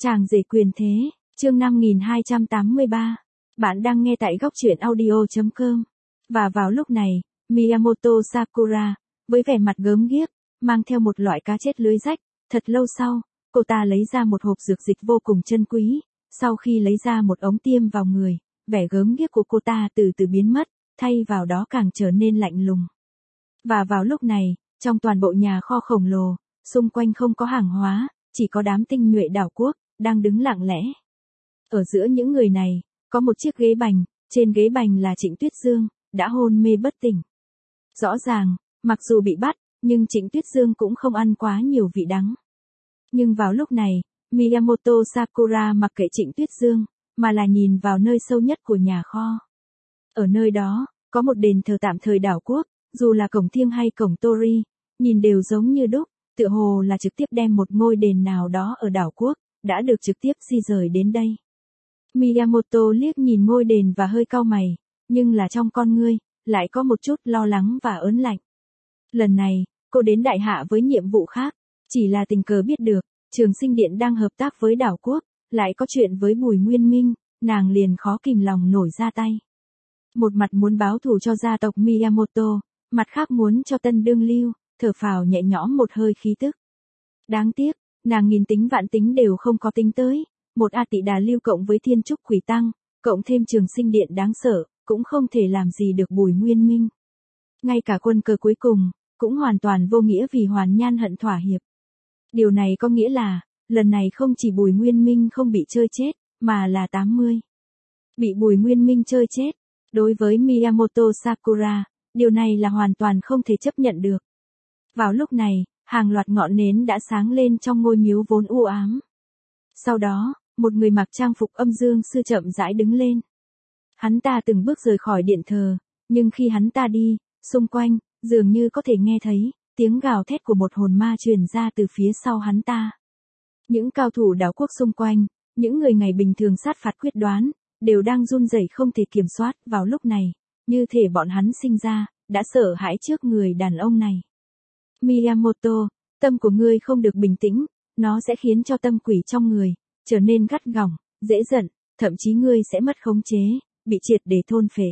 Chàng rể quyền thế, chương 5283. Bạn đang nghe tại góc truyện audio.com. Và vào lúc này, Miyamoto Sakura, với vẻ mặt gớm ghiếc, mang theo một loại cá chết lưới rách, thật lâu sau, cô ta lấy ra một hộp dược dịch vô cùng chân quý, sau khi lấy ra một ống tiêm vào người, vẻ gớm ghiếc của cô ta từ từ biến mất, thay vào đó càng trở nên lạnh lùng. Và vào lúc này, trong toàn bộ nhà kho khổng lồ, xung quanh không có hàng hóa, chỉ có đám tinh nhuệ đảo quốc, đang đứng lặng lẽ. Ở giữa những người này, có một chiếc ghế bành, trên ghế bành là Trịnh Tuyết Dương, đã hôn mê bất tỉnh. Rõ ràng, mặc dù bị bắt, nhưng Trịnh Tuyết Dương cũng không ăn quá nhiều vị đắng. Nhưng vào lúc này, Miyamoto Sakura mặc kệ Trịnh Tuyết Dương, mà là nhìn vào nơi sâu nhất của nhà kho. Ở nơi đó, có một đền thờ tạm thời đảo quốc, dù là cổng thiêng hay cổng Tori, nhìn đều giống như đúc, tựa hồ là trực tiếp đem một ngôi đền nào đó ở đảo quốc, đã được trực tiếp di rời đến đây. Miyamoto liếc nhìn ngôi đền và hơi cau mày, nhưng là trong con ngươi, lại có một chút lo lắng và ớn lạnh. Lần này, cô đến đại hạ với nhiệm vụ khác, chỉ là tình cờ biết được, Trường Sinh Điện đang hợp tác với đảo quốc, lại có chuyện với Bùi Nguyên Minh, nàng liền khó kìm lòng nổi ra tay. Một mặt muốn báo thù cho gia tộc Miyamoto, mặt khác muốn cho tân đương lưu, thở phào nhẹ nhõm một hơi khí tức. Đáng tiếc, nàng nghìn tính vạn tính đều không có tính tới, một A Tị Đà lưu cộng với Thiên Trúc Quỷ Tăng, cộng thêm Trường Sinh Điện đáng sợ, cũng không thể làm gì được Bùi Nguyên Minh. Ngay cả quân cờ cuối cùng, cũng hoàn toàn vô nghĩa vì Hoàn Nhan hận thỏa hiệp. Điều này có nghĩa là, lần này không chỉ Bùi Nguyên Minh không bị chơi chết, mà là 80. Bị Bùi Nguyên Minh chơi chết, đối với Miyamoto Sakura, điều này là hoàn toàn không thể chấp nhận được. Vào lúc này, hàng loạt ngọn nến đã sáng lên trong ngôi miếu vốn u ám. Sau đó, một người mặc trang phục âm dương sư chậm rãi đứng lên. Hắn ta từng bước rời khỏi điện thờ, nhưng khi hắn ta đi, xung quanh, dường như có thể nghe thấy, tiếng gào thét của một hồn ma truyền ra từ phía sau hắn ta. Những cao thủ đảo quốc xung quanh, những người ngày bình thường sát phạt quyết đoán, đều đang run rẩy không thể kiểm soát vào lúc này, như thể bọn hắn sinh ra, đã sợ hãi trước người đàn ông này. Miyamoto, tâm của ngươi không được bình tĩnh, nó sẽ khiến cho tâm quỷ trong người trở nên gắt gỏng, dễ giận, thậm chí ngươi sẽ mất khống chế, bị triệt để thôn phệ.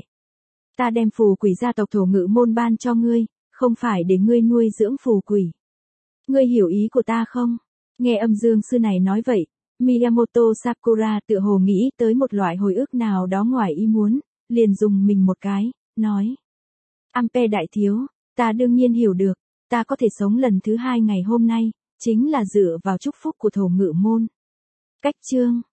Ta đem phù quỷ gia tộc Thổ Ngự Môn ban cho ngươi, không phải để ngươi nuôi dưỡng phù quỷ. Ngươi hiểu ý của ta không? Nghe âm dương sư này nói vậy, Miyamoto Sakura tựa hồ nghĩ tới một loại hồi ức nào đó ngoài ý muốn, liền dùng mình một cái, nói. Ampe đại thiếu, ta đương nhiên hiểu được, ta có thể sống lần thứ 2 ngày hôm nay, chính là dựa vào chúc phúc của Thổ Ngự Môn. Cách chương